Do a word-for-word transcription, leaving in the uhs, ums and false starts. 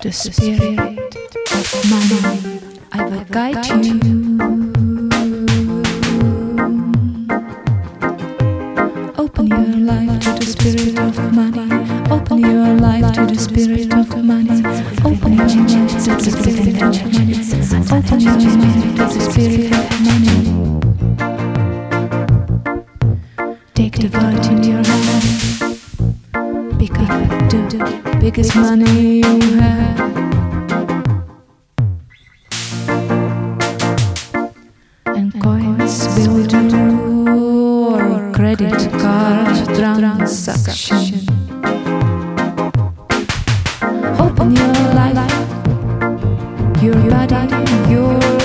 the spirit of money. I will guide you. Open your life to the spirit of money. Open your life to the spirit of money. Open your life to the spirit of money. Open your life to the spirit of money. Take the world in your hand. Pick up the biggest money you have. And coins will do, or credit card transaction. Open your life, your body, your